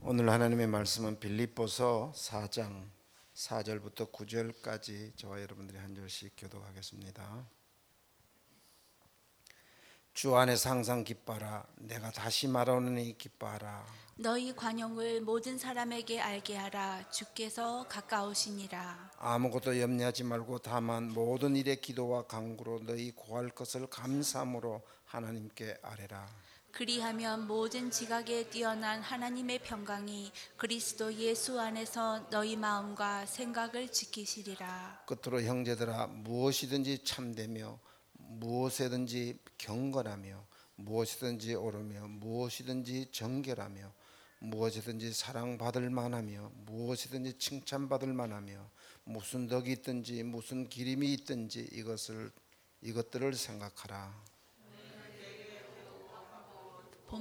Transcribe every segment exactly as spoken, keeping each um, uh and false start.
오늘 하나님의 말씀은 빌립보서 사 장 사 절부터 구 절까지 저와 여러분들이 한 절씩 교독하겠습니다. 주 안에서 항상 기뻐하라. 내가 다시 말하노니 기뻐하라. 너희 관용을 모든 사람에게 알게 하라. 주께서 가까우시니라. 아무것도 염려하지 말고 다만 모든 일에 기도와 간구로 너희 구할 것을 감사함으로 하나님께 아뢰라. 그리하면 모든 지각에 뛰어난 하나님의 평강이 그리스도 예수 안에서 너희 마음과 생각을 지키시리라. 끝으로 형제들아, 무엇이든지 참되며 무엇이든지 경건하며 무엇이든지 옳으며 무엇이든지 정결하며 무엇이든지 사랑받을 만하며 무엇이든지 칭찬받을 만하며 무슨 덕이 있든지 무슨 기림이 있든지 이것을 이것들을 생각하라. 본...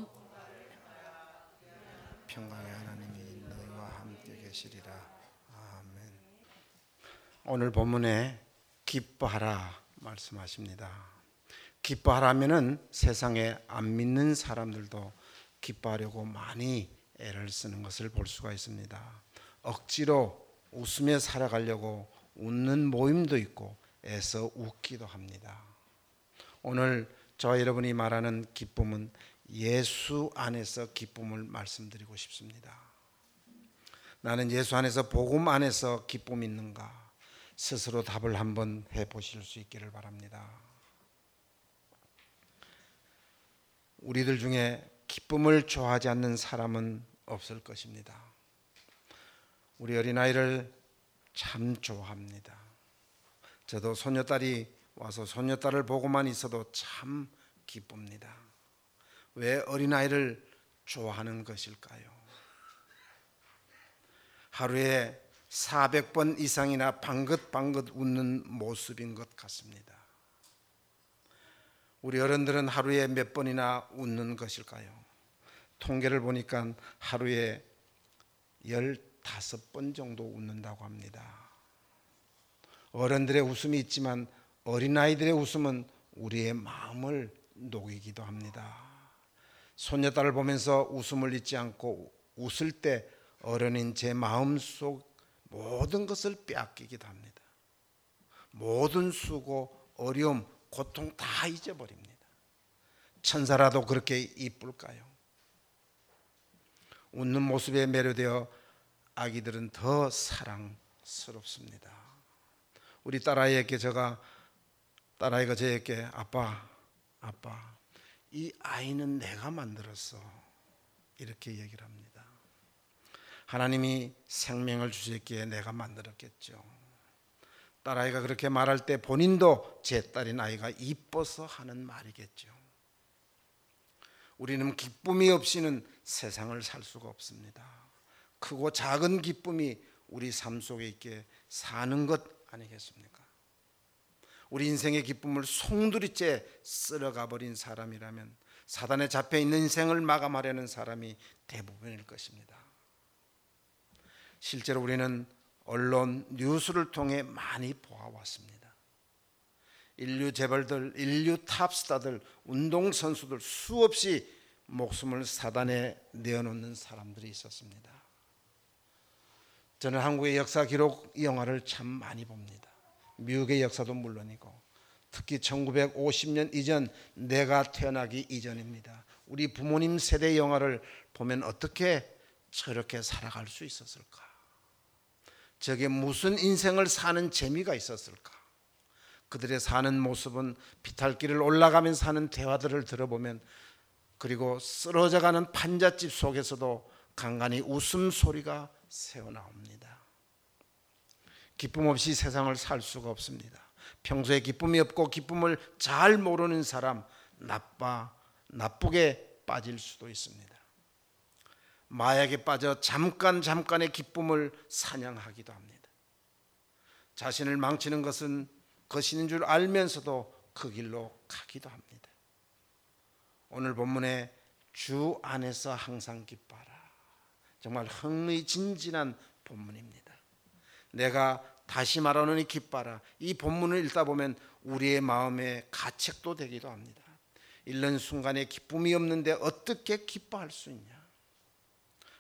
평강의 하나님이 너희와 함께 계시리라. 아멘. 오늘 본문에 기뻐하라 말씀하십니다. 기뻐하라면은 세상에 안 믿는 사람들도 기뻐하려고 많이 애를 쓰는 것을 볼 수가 있습니다. 억지로 웃으며 살아가려고 웃는 모임도 있고 애써 웃기도 합니다. 오늘 저와 여러분이 말하는 기쁨은 예수 안에서 기쁨을 말씀드리고 싶습니다. 나는 예수 안에서 복음 안에서 기쁨이 있는가? 스스로 답을 한번 해보실 수 있기를 바랍니다. 우리들 중에 기쁨을 좋아하지 않는 사람은 없을 것입니다. 우리 어린아이를 참 좋아합니다. 저도 손녀딸이 와서 손녀딸을 보고만 있어도 참 기쁩니다. 왜 어린아이를 좋아하는 것일까요? 하루에 사백 번 이상이나 방긋방긋 웃는 모습인 것 같습니다. 우리 어른들은 하루에 몇 번이나 웃는 것일까요? 통계를 보니까 하루에 열다섯 번 정도 웃는다고 합니다. 어른들의 웃음이 있지만 어린아이들의 웃음은 우리의 마음을 녹이기도 합니다. 손녀딸을 보면서 웃음을 잊지 않고 웃을 때 어른인 제 마음속 모든 것을 빼앗기기도 합니다. 모든 수고, 어려움, 고통 다 잊어버립니다. 천사라도 그렇게 이쁠까요? 웃는 모습에 매료되어 아기들은 더 사랑스럽습니다. 우리 딸아이에게 제가 딸아이가 저에게 아빠, 아빠 이 아이는 내가 만들었어 이렇게 얘기를 합니다. 하나님이 생명을 주셨기에 내가 만들었겠죠. 딸아이가 그렇게 말할 때 본인도 제 딸인 아이가 이뻐서 하는 말이겠죠. 우리는 기쁨이 없이는 세상을 살 수가 없습니다. 크고 작은 기쁨이 우리 삶 속에 있게 사는 것 아니겠습니까? 우리 인생의 기쁨을 송두리째 쓸어가 버린 사람이라면 사단에 잡혀있는 인생을 마감하려는 사람이 대부분일 것입니다. 실제로 우리는 언론, 뉴스를 통해 많이 보아왔습니다. 인류 재벌들, 인류 탑스타들, 운동선수들 수없이 목숨을 사단에 내어놓는 사람들이 있었습니다. 저는 한국의 역사 기록 영화를 참 많이 봅니다. 미국의 역사도 물론이고 특히 천구백오십 년 이전, 내가 태어나기 이전입니다. 우리 부모님 세대 영화를 보면 어떻게 저렇게 살아갈 수 있었을까? 저게 무슨 인생을 사는 재미가 있었을까? 그들의 사는 모습은 비탈길을 올라가면서 하는 대화들을 들어보면, 그리고 쓰러져가는 판잣집 속에서도 간간히 웃음소리가 새어나옵니다. 기쁨 없이 세상을 살 수가 없습니다. 평소에 기쁨이 없고 기쁨을 잘 모르는 사람, 나빠, 나쁘게 빠질 수도 있습니다. 마약에 빠져 잠깐 잠깐의 기쁨을 사냥하기도 합니다. 자신을 망치는 것은 것인 줄 알면서도 그 길로 가기도 합니다. 오늘 본문에 주 안에서 항상 기뻐하라, 정말 흥미진진한 본문입니다. 내가 다시 말하노니 기뻐하라, 이 본문을 읽다 보면 우리의 마음에 가책도 되기도 합니다. 읽는 순간에 기쁨이 없는데 어떻게 기뻐할 수 있냐?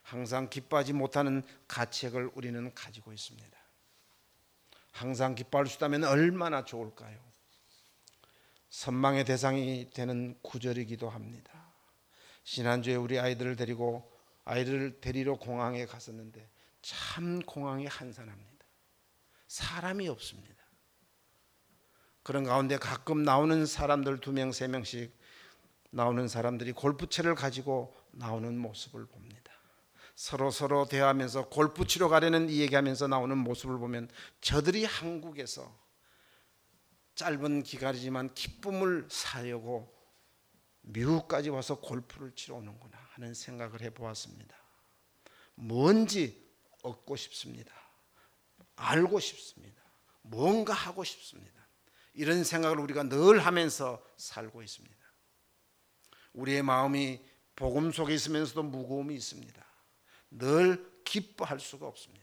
항상 기뻐하지 못하는 가책을 우리는 가지고 있습니다. 항상 기뻐할 수 있다면 얼마나 좋을까요? 선망의 대상이 되는 구절이기도 합니다. 지난주에 우리 아이들을 데리고 아이를 데리러 공항에 갔었는데 참 공항이 한산합니다. 사람이 없습니다. 그런 가운데 가끔 나오는 사람들 두 명, 세 명씩 나오는 사람들이 골프채를 가지고 나오는 모습을 봅니다. 서로 서로 대화하면서 골프 치러 가려는 이 얘기하면서 나오는 모습을 보면 저들이 한국에서 짧은 기간이지만 기쁨을 사려고 미국까지 와서 골프를 치러 오는구나 하는 생각을 해보았습니다. 뭔지 얻고 싶습니다. 알고 싶습니다. 뭔가 하고 싶습니다. 이런 생각을 우리가 늘 하면서 살고 있습니다. 우리의 마음이 복음 속에 있으면서도 무거움이 있습니다. 늘 기뻐할 수가 없습니다.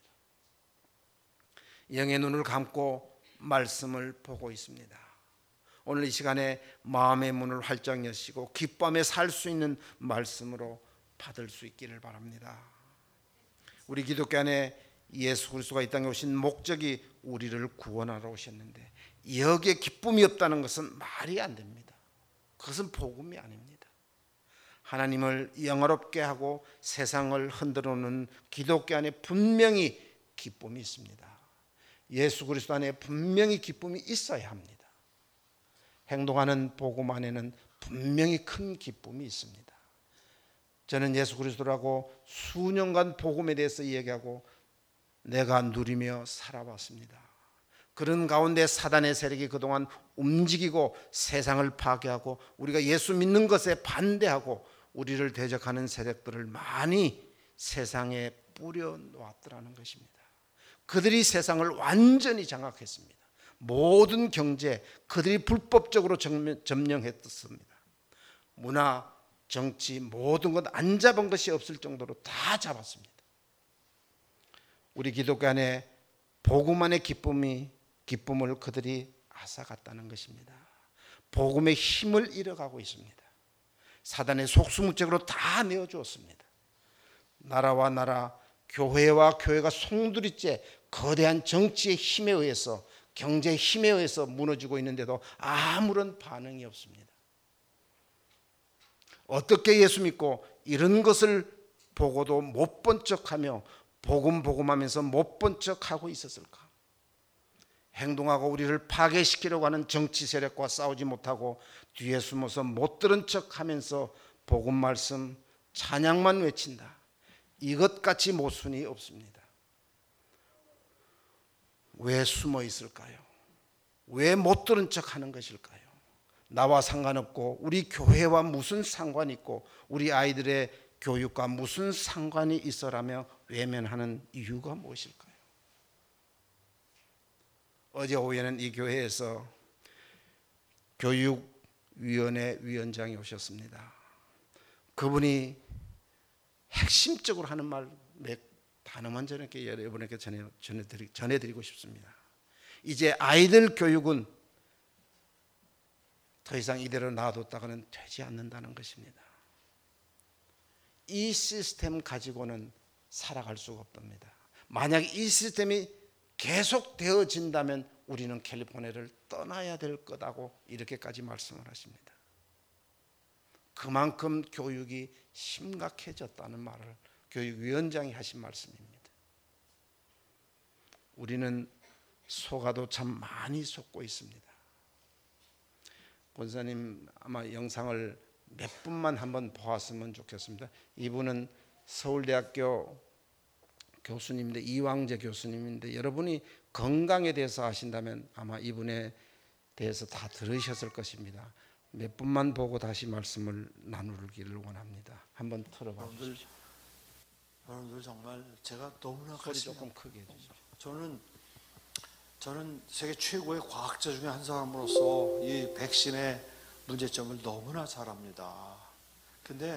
영의 눈을 감고 말씀을 보고 있습니다. 오늘 이 시간에 마음의 문을 활짝 여시고 기쁨에 살 수 있는 말씀으로 받을 수 있기를 바랍니다. 우리 기독교 안에 예수 그리스도가 이 땅에 오신 목적이 우리를 구원하러 오셨는데 여기에 기쁨이 없다는 것은 말이 안 됩니다. 그것은 복음이 아닙니다. 하나님을 영화롭게 하고 세상을 흔들어 놓는 기독교 안에 분명히 기쁨이 있습니다. 예수 그리스도 안에 분명히 기쁨이 있어야 합니다. 행동하는 복음 안에는 분명히 큰 기쁨이 있습니다. 저는 예수 그리스도라고 수년간 복음에 대해서 이야기하고 내가 누리며 살아왔습니다. 그런 가운데 사단의 세력이 그동안 움직이고 세상을 파괴하고 우리가 예수 믿는 것에 반대하고 우리를 대적하는 세력들을 많이 세상에 뿌려놓았더라는 것입니다. 그들이 세상을 완전히 장악했습니다. 모든 경제 그들이 불법적으로 점령했습니다. 문화, 정치 모든 것 안 잡은 것이 없을 정도로 다 잡았습니다. 우리 기독교 안에 복음 안의 기쁨이 기쁨을 그들이 앗아갔다는 것입니다. 복음의 힘을 잃어가고 있습니다. 사단의 속수무책으로 다 내어주었습니다. 나라와 나라, 교회와 교회가 송두리째 거대한 정치의 힘에 의해서 경제의 힘에 의해서 무너지고 있는데도 아무런 반응이 없습니다. 어떻게 예수 믿고 이런 것을 보고도 못 본 척하며 복음 복음하면서 못 본 척하고 있었을까? 행동하고 우리를 파괴시키려고 하는 정치 세력과 싸우지 못하고 뒤에 숨어서 못 들은 척하면서 복음 말씀 찬양만 외친다. 이것같이 모순이 없습니다. 왜 숨어 있을까요? 왜 못 들은 척하는 것일까요? 나와 상관없고 우리 교회와 무슨 상관이 있고 우리 아이들의 교육과 무슨 상관이 있어라며 외면하는 이유가 무엇일까요? 어제 오후에는 이 교회에서 교육위원회 위원장이 오셨습니다. 그분이 핵심적으로 하는 말 몇 단어만 저렇게 여러분에게 전해, 전해드리, 전해드리고 싶습니다. 이제 아이들 교육은 더 이상 이대로 놔뒀다가는 되지 않는다는 것입니다. 이 시스템 가지고는 살아갈 수가 없답니다. 만약 이 시스템이 계속 되어진다면 우리는 캘리포니아를 떠나야 될 거다고 이렇게까지 말씀을 하십니다. 그만큼 교육이 심각해졌다는 말을 교육위원장이 하신 말씀입니다. 우리는 속아도 참 많이 속고 있습니다. 권사님 아마 영상을 몇 분만 한번 보았으면 좋겠습니다. 이분은 서울대학교 교수님인데 이왕재 교수님인데 여러분이 건강에 대해서 아신다면 아마 이분에 대해서 다 들으셨을 것입니다. 몇 분만 보고 다시 말씀을 나누기를 원합니다. 한번 틀어봐 주십시오. 여러분들 정말 제가 너무나 소리 가슴이 조금 크게 해주십시오. 저는 저는 세계 최고의 과학자 중에 한 사람으로서 이 백신의 문제점을 너무나 잘 압니다. 근데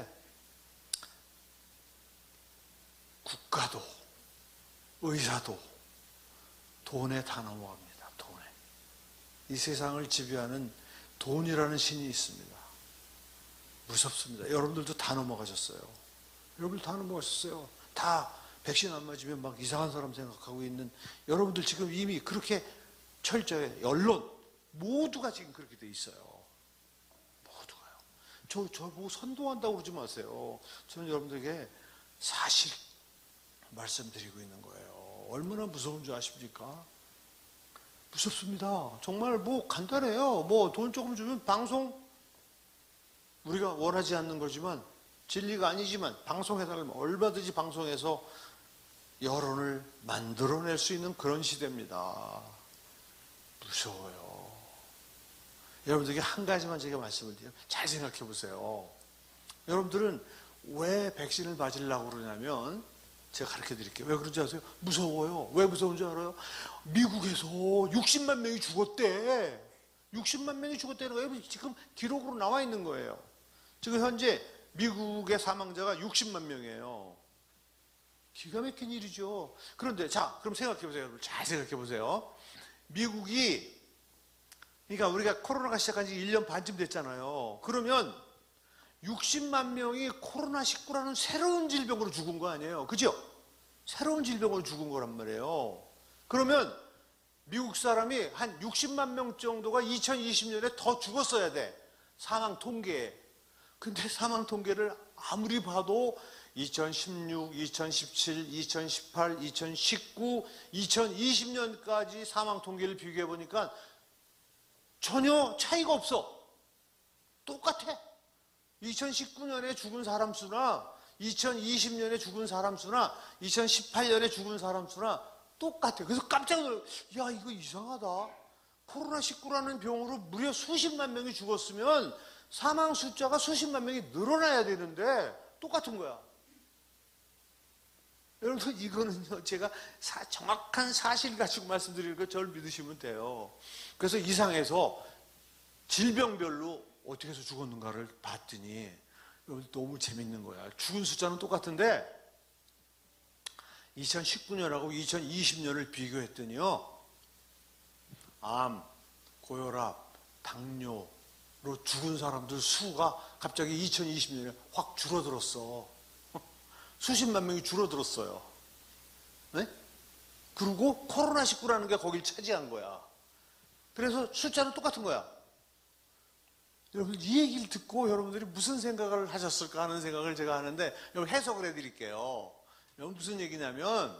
국가도 의사도 돈에 다 넘어갑니다. 돈에. 이 세상을 지배하는 돈이라는 신이 있습니다. 무섭습니다. 여러분들도 다 넘어가셨어요. 여러분들 다 넘어가셨어요. 다 백신 안 맞으면 막 이상한 사람 생각하고 있는 여러분들 지금 이미 그렇게 철저히 언론 모두가 지금 그렇게 돼 있어요. 모두가요. 저, 저 뭐 선동한다고 그러지 마세요. 저는 여러분들에게 사실 말씀드리고 있는 거예요. 얼마나 무서운 줄 아십니까? 무섭습니다. 정말 뭐 간단해요. 뭐 돈 조금 주면 방송, 우리가 원하지 않는 거지만 진리가 아니지만 방송해달라면 얼마든지 방송해서 여론을 만들어낼 수 있는 그런 시대입니다. 무서워요. 여러분들에게 한 가지만 제가 말씀을 드려요. 잘 생각해 보세요. 여러분들은 왜 백신을 맞으려고 그러냐면 제가 가르쳐 드릴게요. 왜 그런지 아세요? 무서워요. 왜 무서운지 알아요? 미국에서 육십만 명이 죽었대. 육십만 명이 죽었다는 거예요. 지금 기록으로 나와 있는 거예요. 지금 현재 미국의 사망자가 육십만 명이에요. 기가 막힌 일이죠. 그런데 자, 그럼 생각해 보세요. 잘 생각해 보세요. 미국이, 그러니까 우리가 코로나가 시작한 지 일 년 반쯤 됐잖아요. 그러면 육십만 명이 코로나 십구라는 새로운 질병으로 죽은 거 아니에요. 그죠? 새로운 질병으로 죽은 거란 말이에요. 그러면 미국 사람이 한 육십만 명 정도가 이천이십 년에 더 죽었어야 돼. 사망 통계에. 근데 사망 통계를 아무리 봐도 이천십육, 이천십칠, 이천십팔, 이천십구, 이천이십 년까지 사망 통계를 비교해 보니까 전혀 차이가 없어. 똑같아. 이천십구 년에 죽은 사람 수나 이천이십 년에 죽은 사람 수나 이천십팔 년에 죽은 사람 수나 똑같아. 그래서 깜짝 놀라. 야, 이거 이상하다. 코로나 십구라는 병으로 무려 수십만 명이 죽었으면 사망 숫자가 수십만 명이 늘어나야 되는데 똑같은 거야. 여러분, 이거는요, 제가 사, 정확한 사실 가지고 말씀드리는 거 저를 믿으시면 돼요. 그래서 이상해서 질병별로 어떻게 해서 죽었는가를 봤더니 여러분 너무 재밌는 거야. 죽은 숫자는 똑같은데 이천십구 년하고 이천이십 년을 비교했더니요, 암, 고혈압, 당뇨로 죽은 사람들 수가 갑자기 이천이십 년에 확 줄어들었어. 수십만 명이 줄어들었어요. 네? 그리고 코로나 십구라는 게 거길 차지한 거야. 그래서 숫자는 똑같은 거야. 여러분, 이 얘기를 듣고 여러분들이 무슨 생각을 하셨을까 하는 생각을 제가 하는데, 여러분 해석을 해드릴게요. 여러분, 무슨 얘기냐면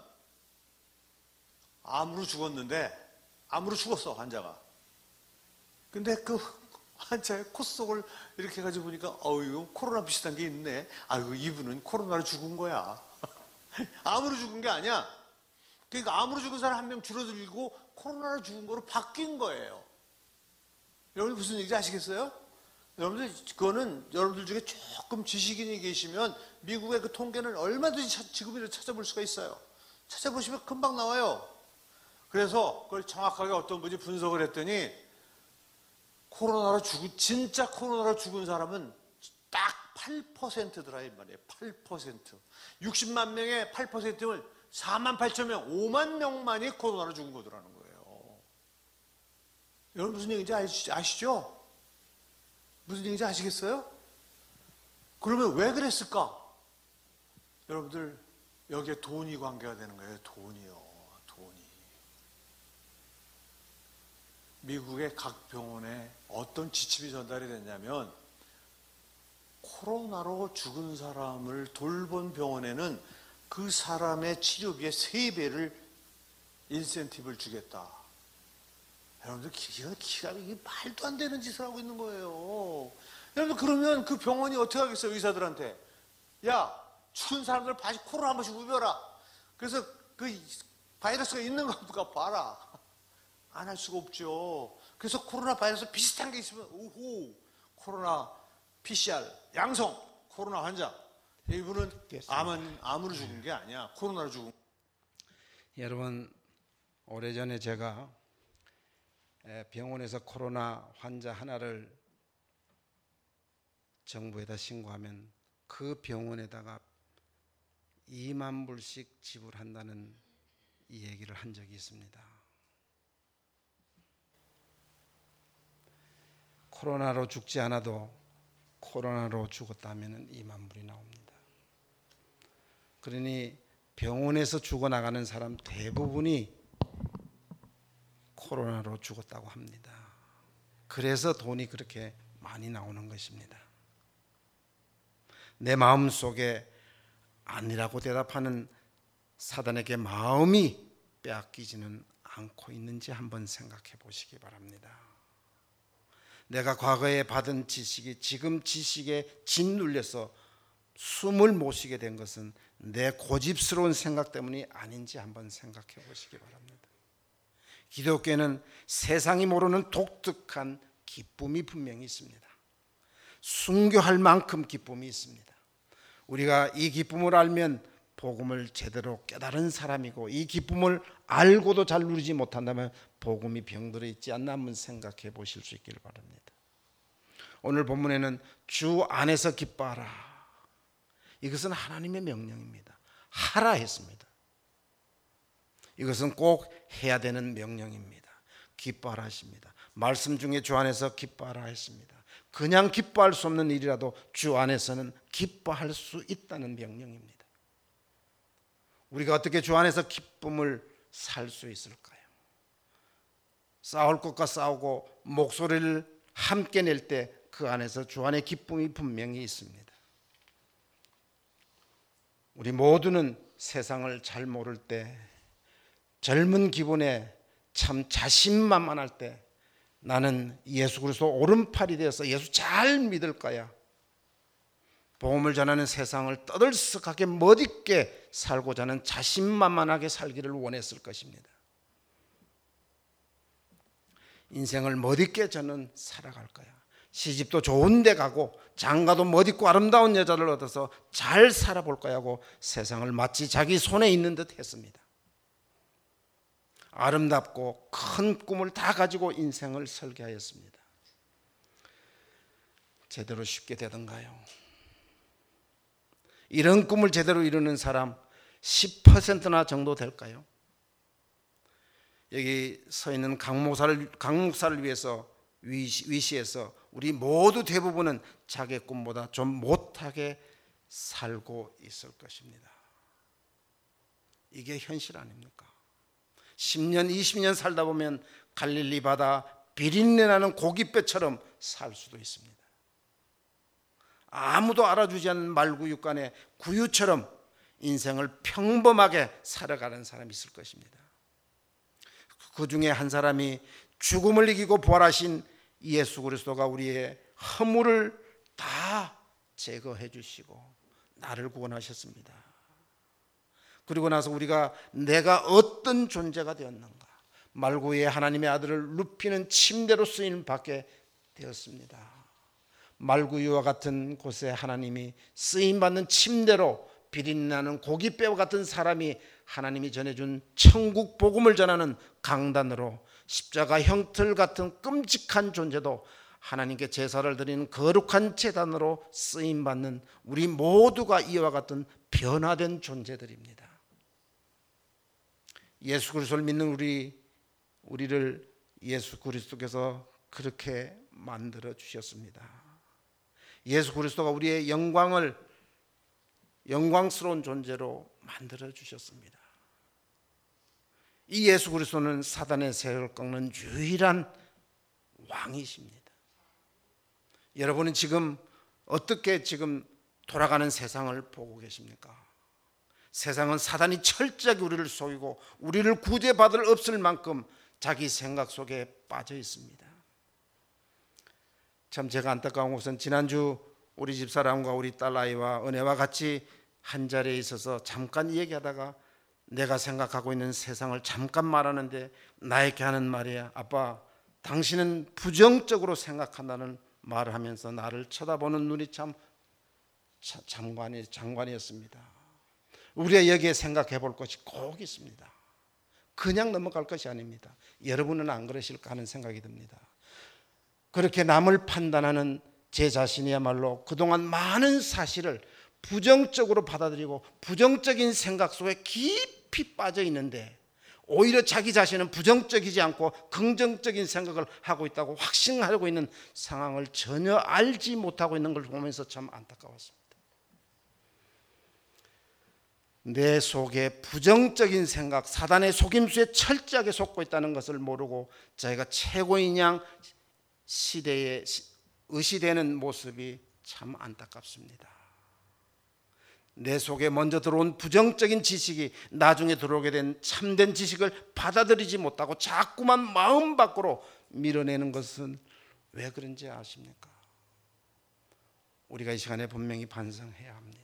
암으로 죽었는데, 암으로 죽었어, 환자가. 근데 그 환자의 코 속을 이렇게 해가지고 보니까 어우, 이거 코로나 비슷한 게 있네. 아이고, 이분은 코로나로 죽은 거야. 암으로 죽은 게 아니야. 그러니까 암으로 죽은 사람 한 명 줄어들고 코로나로 죽은 거로 바뀐 거예요. 여러분 무슨 얘기인지 아시겠어요? 여러분들, 그거는 여러분들 중에 조금 지식인이 계시면 미국의 그 통계는 얼마든지 찾, 지금이라도 찾아볼 수가 있어요. 찾아보시면 금방 나와요. 그래서 그걸 정확하게 어떤 분이 분석을 했더니 코로나로 죽은, 진짜 코로나로 죽은 사람은 딱 팔 퍼센트더라 이 말이에요. 팔 퍼센트. 육십만 명의 팔 퍼센트면 사만 팔천 명, 오만 명만이 코로나로 죽은 거더라는 거예요. 여러분 무슨 얘기인지 아시, 아시죠? 무슨 얘기인지 아시겠어요? 그러면 왜 그랬을까? 여러분들, 여기에 돈이 관계가 되는 거예요. 돈이요. 돈이. 미국의 각 병원에 어떤 지침이 전달이 됐냐면 코로나로 죽은 사람을 돌본 병원에는 그 사람의 치료비의 세 배를 인센티브를 주겠다. 여러분들, 기가, 기가, 이게 말도 안 되는 짓을 하고 있는 거예요. 여러분, 그러면 그 병원이 어떻게 하겠어요? 의사들한테. 야, 죽은 사람들 다시 코로나 한 번씩 우벼라. 그래서 그 바이러스가 있는 거 봐라. 안 할 수가 없죠. 그래서 코로나 바이러스 비슷한 게 있으면, 오호, 코로나 피씨알 양성, 코로나 환자. 이분은 암은, 암으로 죽은 게 아니야. 코로나로 죽은. 여러분, 오래전에 제가 병원에서 코로나 환자 하나를 정부에다 신고하면 그 병원에다가 이만 불씩 지불한다는 이 얘기를 한 적이 있습니다. 코로나로 죽지 않아도 코로나로 죽었다면 이만 불이 나옵니다. 그러니 병원에서 죽어나가는 사람 대부분이 코로나로 죽었다고 합니다. 그래서 돈이 그렇게 많이 나오는 것입니다. 내 마음속에 아니라고 대답하는 사단에게 마음이 빼앗기지는 않고 있는지 한번 생각해 보시기 바랍니다. 내가 과거에 받은 지식이 지금 지식에 짓눌려서 숨을 못 쉬게 된 것은 내 고집스러운 생각 때문이 아닌지 한번 생각해 보시기 바랍니다. 기독교에는 세상이 모르는 독특한 기쁨이 분명히 있습니다. 순교할 만큼 기쁨이 있습니다. 우리가 이 기쁨을 알면 복음을 제대로 깨달은 사람이고, 이 기쁨을 알고도 잘 누리지 못한다면 복음이 병들어 있지 않나 한번 생각해 보실 수 있기를 바랍니다. 오늘 본문에는 주 안에서 기뻐하라, 이것은 하나님의 명령입니다. 하라 했습니다. 이것은 꼭 해야 되는 명령입니다. 기뻐하라 하십니다. 말씀 중에 주 안에서 기뻐하라 했습니다. 그냥 기뻐할 수 없는 일이라도 주 안에서는 기뻐할 수 있다는 명령입니다. 우리가 어떻게 주 안에서 기쁨을 살 수 있을까요? 싸울 것과 싸우고 목소리를 함께 낼 때 그 안에서 주 안에 기쁨이 분명히 있습니다. 우리 모두는 세상을 잘 모를 때, 젊은 기분에 참 자신만만할 때, 나는 예수 그리스도 오른팔이 되어서 예수 잘 믿을 거야, 복음을 전하는 세상을 떠들썩하게 멋있게 살고자 하는 자신만만하게 살기를 원했을 것입니다. 인생을 멋있게 저는 살아갈 거야, 시집도 좋은 데 가고 장가도 멋있고 아름다운 여자를 얻어서 잘 살아볼 거야 하고 세상을 마치 자기 손에 있는 듯 했습니다. 아름답고 큰 꿈을 다 가지고 인생을 설계하였습니다. 제대로 쉽게 되던가요? 이런 꿈을 제대로 이루는 사람 십 퍼센트나 정도 될까요? 여기 서 있는 강 목사를, 강 목사를 위해서 위시, 위시해서 우리 모두 대부분은 자기의 꿈보다 좀 못하게 살고 있을 것입니다. 이게 현실 아닙니까? 십 년, 이십 년 살다 보면 갈릴리 바다 비린내 나는 고깃배처럼 살 수도 있습니다. 아무도 알아주지 않는 말구육간의 구유처럼 인생을 평범하게 살아가는 사람이 있을 것입니다. 그 중에 한 사람이 죽음을 이기고 부활하신 예수 그리스도가 우리의 허물을 다 제거해 주시고 나를 구원하셨습니다. 그리고 나서 우리가 내가 어떤 존재가 되었는가, 말구의 하나님의 아들을 눕히는 침대로 쓰임 받게 되었습니다. 말구유와 같은 곳에 하나님이 쓰임받는 침대로 비린내나는 고깃배와 같은 사람이 하나님이 전해준 천국 복음을 전하는 강단으로, 십자가 형틀 같은 끔찍한 존재도 하나님께 제사를 드리는 거룩한 제단으로 쓰임받는 우리 모두가 이와 같은 변화된 존재들입니다. 예수 그리스도를 믿는 우리, 우리를 예수 그리스도께서 그렇게 만들어 주셨습니다. 예수 그리스도가 우리의 영광을 영광스러운 존재로 만들어 주셨습니다. 이 예수 그리스도는 사단의 세력을 꺾는 유일한 왕이십니다. 여러분은 지금 어떻게 지금 돌아가는 세상을 보고 계십니까? 세상은 사단이 철저하게 우리를 속이고 우리를 구제받을 없을 만큼 자기 생각 속에 빠져 있습니다. 참 제가 안타까운 것은 지난주 우리 집사람과 우리 딸아이와 은혜와 같이 한 자리에 있어서 잠깐 얘기하다가 내가 생각하고 있는 세상을 잠깐 말하는데 나에게 하는 말이야, 아빠 당신은 부정적으로 생각한다는 말을 하면서 나를 쳐다보는 눈이 참 장관이, 장관이었습니다. 우리가 여기에 생각해 볼 것이 꼭 있습니다. 그냥 넘어갈 것이 아닙니다. 여러분은 안 그러실까 하는 생각이 듭니다. 그렇게 남을 판단하는 제 자신이야말로 그동안 많은 사실을 부정적으로 받아들이고 부정적인 생각 속에 깊이 빠져 있는데, 오히려 자기 자신은 부정적이지 않고 긍정적인 생각을 하고 있다고 확신하고 있는 상황을 전혀 알지 못하고 있는 걸 보면서 참 안타까웠습니다. 내 속에 부정적인 생각, 사단의 속임수에 철저하게 속고 있다는 것을 모르고 자기가 최고인 양 시대에 의시되는 모습이 참 안타깝습니다. 내 속에 먼저 들어온 부정적인 지식이 나중에 들어오게 된 참된 지식을 받아들이지 못하고 자꾸만 마음 밖으로 밀어내는 것은 왜 그런지 아십니까? 우리가 이 시간에 분명히 반성해야 합니다.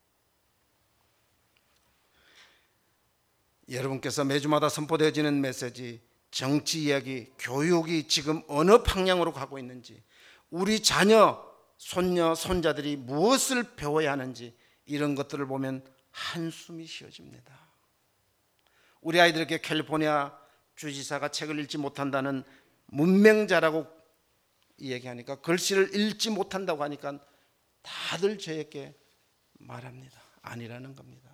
여러분께서 매주마다 선포되어지는 메시지, 정치 이야기, 교육이 지금 어느 방향으로 가고 있는지, 우리 자녀, 손녀, 손자들이 무엇을 배워야 하는지 이런 것들을 보면 한숨이 쉬어집니다. 우리 아이들에게 캘리포니아 주지사가 책을 읽지 못한다는 문맹자라고 얘기하니까, 글씨를 읽지 못한다고 하니까 다들 저에게 말합니다. 아니라는 겁니다.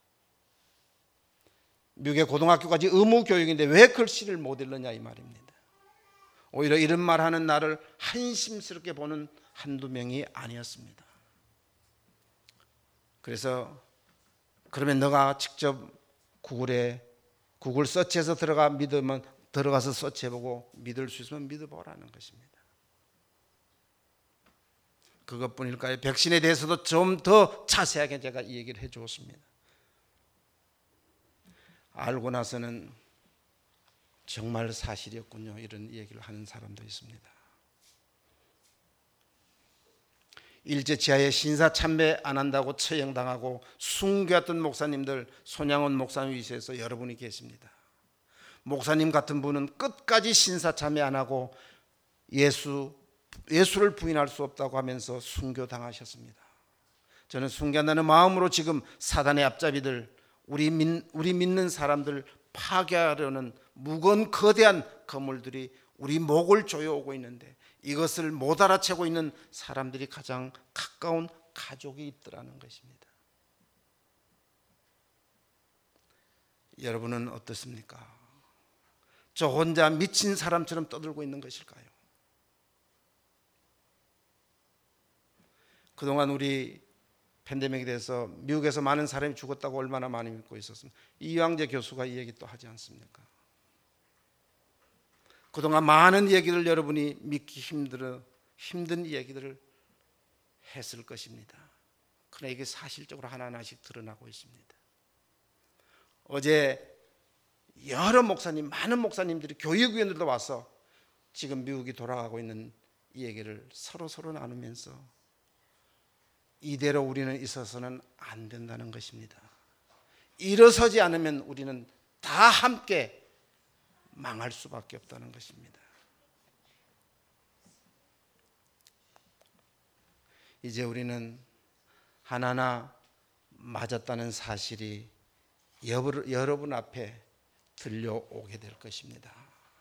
미국의 고등학교까지 의무 교육인데 왜 글씨를 못 읽느냐 이 말입니다. 오히려 이런 말하는 나를 한심스럽게 보는 한두 명이 아니었습니다. 그래서 그러면 너가 직접 구글에 구글 서치해서 들어가 믿으면 들어가서 서치해보고 믿을 수 있으면 믿어보라는 것입니다. 그것뿐일까요? 백신에 대해서도 좀 더 자세하게 제가 이 얘기를 해주었습니다. 알고 나서는 정말 사실이었군요, 이런 얘기를 하는 사람도 있습니다. 일제 치하에 신사 참배 안 한다고 처형당하고 순교했던 목사님들, 손양원 목사님 위시에서 여러분이 계십니다. 목사님 같은 분은 끝까지 신사 참배 안 하고 예수, 예수를 부인할 수 없다고 하면서 순교당하셨습니다. 저는 순교한다는 마음으로 지금 사단의 앞잡이들, 우리, 믿, 우리 믿는 사람들 파괴하려는 무거운 거대한 거물들이 우리 목을 조여오고 있는데, 이것을 못 알아채고 있는 사람들이 가장 가까운 가족이 있더라는 것입니다. 여러분은 어떻습니까? 저 혼자 미친 사람처럼 떠들고 있는 것일까요? 그동안 우리 팬데믹에 대해서 미국에서 많은 사람이 죽었다고 얼마나 많이 믿고 있었습니까? 이황재 교수가 이 얘기 또 하지 않습니까? 그동안 많은 얘기를 여러분이 믿기 힘들어 힘든 얘기들을 했을 것입니다. 그러나 이게 사실적으로 하나하나씩 드러나고 있습니다. 어제 여러 목사님, 많은 목사님들이, 교육위원들도 와서 지금 미국이 돌아가고 있는 이 얘기를 서로 서로 나누면서 이대로 우리는 있어서는 안 된다는 것입니다. 일어서지 않으면 우리는 다 함께 망할 수밖에 없다는 것입니다. 이제 우리는 하나하나 맞았다는 사실이 여러분 앞에 들려오게 될 것입니다.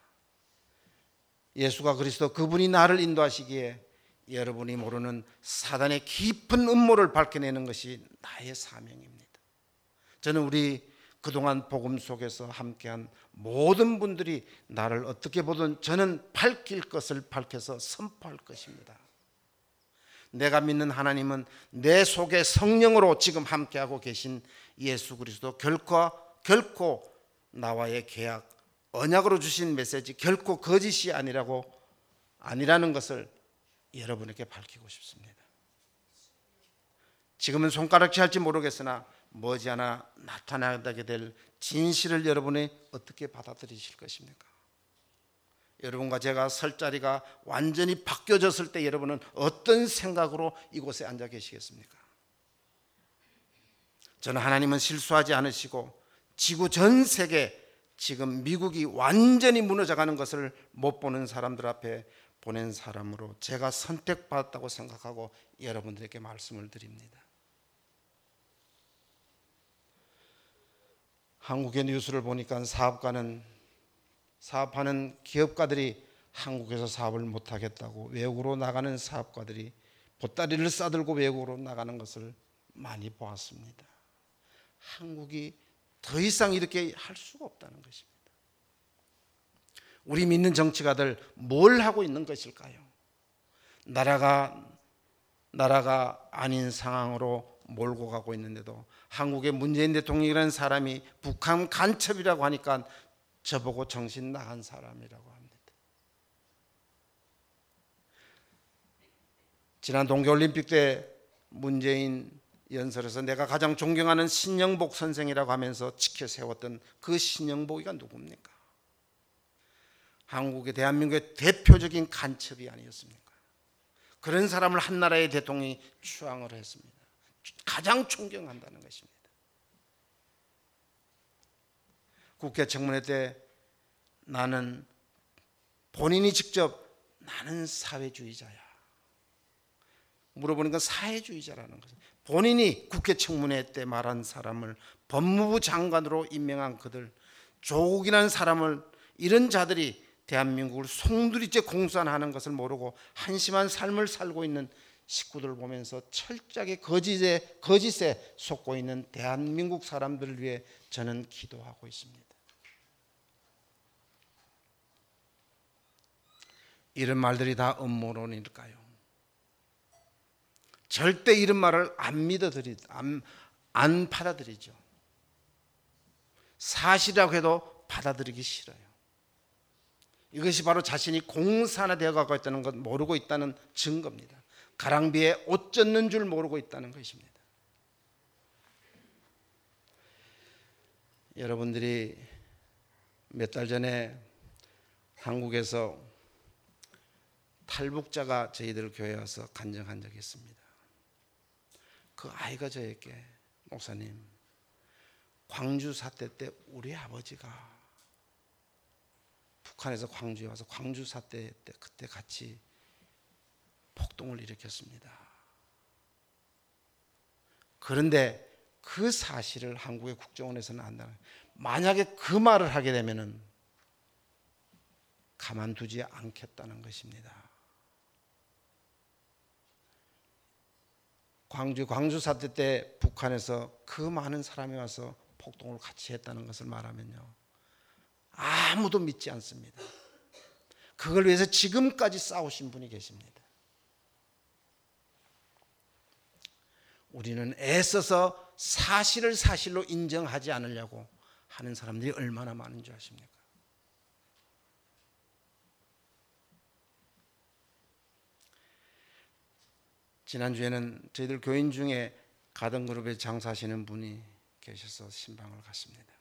예수가 그리스도, 그분이 나를 인도하시기에 여러분이 모르는 사단의 깊은 음모를 밝혀내는 것이 나의 사명입니다. 저는 우리 그동안 복음 속에서 함께한 모든 분들이 나를 어떻게 보든 저는 밝힐 것을 밝혀서 선포할 것입니다. 내가 믿는 하나님은 내 속에 성령으로 지금 함께하고 계신 예수 그리스도, 결코 결코 나와의 계약, 언약으로 주신 메시지 결코 거짓이 아니라고 아니라는 것을 여러분에게 밝히고 싶습니다. 지금은 손가락질 할지 모르겠으나 머지않아 나타나게 될 진실을 여러분이 어떻게 받아들이실 것입니까? 여러분과 제가 설 자리가 완전히 바뀌어졌을 때 여러분은 어떤 생각으로 이곳에 앉아 계시겠습니까? 저는 하나님은 실수하지 않으시고 지구 전 세계, 지금 미국이 완전히 무너져가는 것을 못 보는 사람들 앞에 보낸 사람으로 제가 선택받았다고 생각하고 여러분들에게 말씀을 드립니다. 한국의 뉴스를 보니까 사업가는 사업하는 기업가들이 한국에서 사업을 못하겠다고 외국으로 나가는 사업가들이 보따리를 싸들고 외국으로 나가는 것을 많이 보았습니다. 한국이 더 이상 이렇게 할 수가 없다는 것입니다. 우리 믿는 정치가들 뭘 하고 있는 것일까요? 나라가 나라가 아닌 상황으로 몰고 가고 있는데도 한국의 문재인 대통령이라는 사람이 북한 간첩이라고 하니까 저보고 정신 나간 사람이라고 합니다. 지난 동계올림픽 때 문재인 연설에서 내가 가장 존경하는 신영복 선생이라고 하면서 지켜 세웠던 그 신영복이가 누굽니까? 한국의 대한민국의 대표적인 간첩이 아니었습니까? 그런 사람을 한 나라의 대통령이 추앙을 했습니다. 가장 존경한다는 것입니다. 국회 청문회 때 나는 본인이 직접 나는 사회주의자야 물어보니까 사회주의자라는 것은 본인이 국회 청문회 때 말한 사람을 법무부 장관으로 임명한 그들, 조국이라는 사람을, 이런 자들이 대한민국을 송두리째 공산하는 것을 모르고 한심한 삶을 살고 있는 식구들을 보면서 철저하게 거짓에, 거짓에 속고 있는 대한민국 사람들을 위해 저는 기도하고 있습니다. 이런 말들이 다 음모론일까요? 절대 이런 말을 안 믿어들이, 안, 안 받아들이죠. 사실이라고 해도 받아들이기 싫어요. 이것이 바로 자신이 공산화되어 가고 있다는 것 모르고 있다는 증거입니다. 가랑비에 옷 젖는 줄 모르고 있다는 것입니다. 여러분들이 몇 달 전에 한국에서 탈북자가 저희들 교회에 와서 간증한 적이 있습니다. 그 아이가 저에게 목사님, 광주 사태 때 우리 아버지가 북한에서 광주에 와서 광주 사태 때 그때 같이 폭동을 일으켰습니다. 그런데 그 사실을 한국의 국정원에서는 안다는, 만약에 그 말을 하게 되면은 가만두지 않겠다는 것입니다. 광주 광주 사태 때 북한에서 그 많은 사람이 와서 폭동을 같이 했다는 것을 말하면요, 아무도 믿지 않습니다. 그걸 위해서 지금까지 싸우신 분이 계십니다. 우리는 애써서 사실을 사실로 인정하지 않으려고 하는 사람들이 얼마나 많은 줄 아십니까? 지난주에는 저희들 교인 중에 가든그룹에 장사하시는 분이 계셔서 신방을 갔습니다.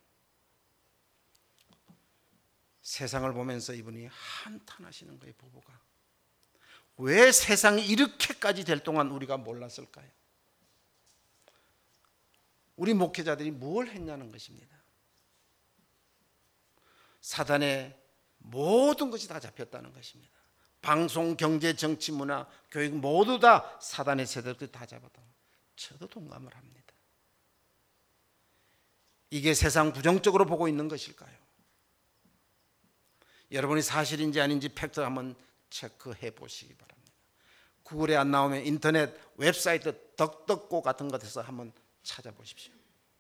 세상을 보면서 이분이 한탄하시는 거예요. 부부가 왜 세상이 이렇게까지 될 동안 우리가 몰랐을까요? 우리 목회자들이 뭘 했냐는 것입니다. 사단의 모든 것이 다 잡혔다는 것입니다. 방송, 경제, 정치, 문화, 교육 모두 다 사단의 세력들이 다 잡았다. 저도 동감을 합니다. 이게 세상 부정적으로 보고 있는 것일까요? 여러분이 사실인지 아닌지 팩트 한번 체크해 보시기 바랍니다. 구글에 안 나오면 인터넷 웹사이트 덕덕고 같은 것에서 한번 찾아보십시오.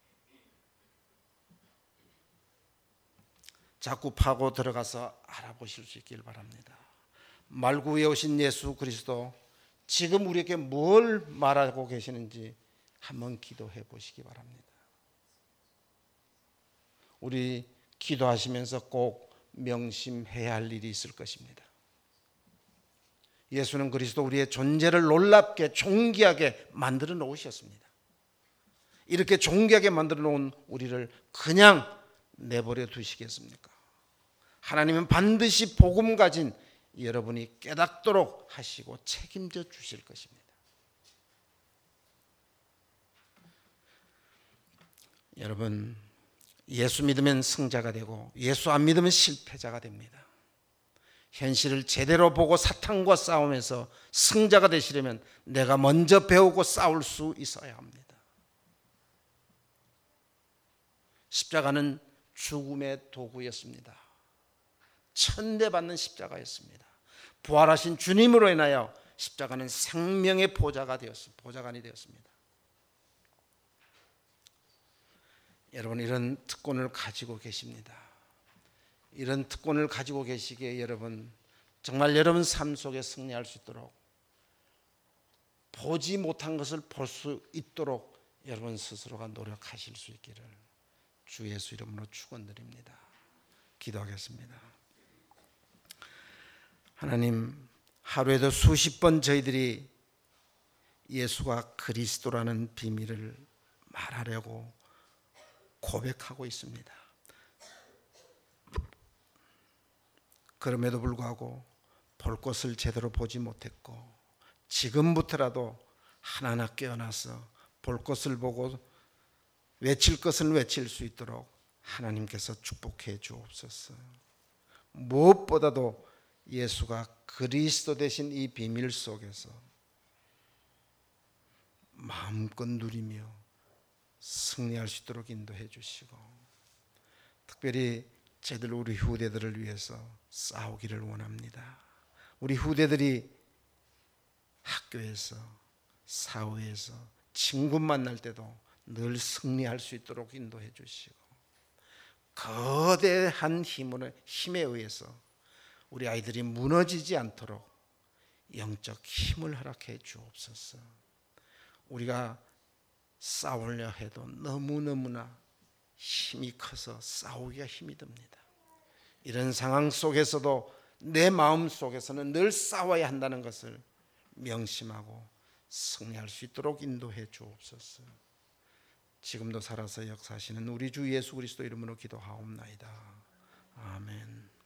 자꾸 파고 들어가서 알아보실 수 있길 바랍니다. 말구에 오신 예수 그리스도, 지금 우리에게 뭘 말하고 계시는지 한번 기도해 보시기 바랍니다. 우리 기도하시면서 꼭 명심해야 할 일이 있을 것입니다. 예수는 그리스도 우리의 존재를 놀랍게 존귀하게 만들어 놓으셨습니다. 이렇게 존귀하게 만들어 놓은 우리를 그냥 내버려 두시겠습니까? 하나님은 반드시 복음 가진 여러분이 깨닫도록 하시고 책임져 주실 것입니다. 여러분, 예수 믿으면 승자가 되고 예수 안 믿으면 실패자가 됩니다. 현실을 제대로 보고 사탄과 싸우면서 승자가 되시려면 내가 먼저 배우고 싸울 수 있어야 합니다. 십자가는 죽음의 도구였습니다. 천대받는 십자가였습니다. 부활하신 주님으로 인하여 십자가는 생명의 보좌가 되었습니다. 보좌관이 되었습니다. 여러분, 이런 특권을 가지고 계십니다. 이런 특권을 가지고 계시기에 여러분, 정말 여러분 삶 속에 승리할 수 있도록, 보지 못한 것을 볼 수 있도록 여러분 스스로가 노력하실 수 있기를 주 예수 이름으로 축원드립니다. 기도하겠습니다. 하나님, 하루에도 수십 번 저희들이 예수가 그리스도라는 비밀을 말하려고 고백하고 있습니다. 그럼에도 불구하고 볼 것을 제대로 보지 못했고, 지금부터라도 하나하나 깨어나서 볼 것을 보고 외칠 것을 외칠 수 있도록 하나님께서 축복해 주옵소서. 무엇보다도 예수가 그리스도 되신 이 비밀 속에서 마음껏 누리며 승리할 수 있도록 인도해 주시고, 특별히 저희들 우리 후대들을 위해서 싸우기를 원합니다. 우리 후대들이 학교에서, 사회에서, 친구 만날 때도 늘 승리할 수 있도록 인도해 주시고, 거대한 힘으로, 힘에 의해서 우리 아이들이 무너지지 않도록 영적 힘을 허락해 주옵소서. 우리가 싸우려 해도 너무너무나 힘이 커서 싸우기가 힘이 듭니다. 이런 상황 속에서도 내 마음 속에서는 늘 싸워야 한다는 것을 명심하고 승리할 수 있도록 인도해 주옵소서. 지금도 살아서 역사하시는 우리 주 예수 그리스도 이름으로 기도하옵나이다. 아멘.